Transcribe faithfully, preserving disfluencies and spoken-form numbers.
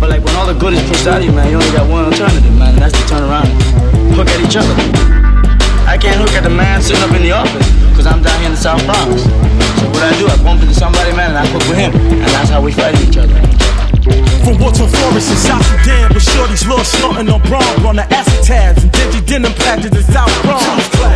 But like when all the good is pushed out of you, man, you only got one alternative, man, and that's to turn around and hook at each other. I can't hook at the man sitting up in the office, cause I'm down here in the South Bronx. So what I do, I bump into somebody, man, and I hook with him, and that's how we fight each other. From Water Forest in South Sudan, with shorties lost snorting on Bronx on the acid tabs and dingy denim patches in South Bronx.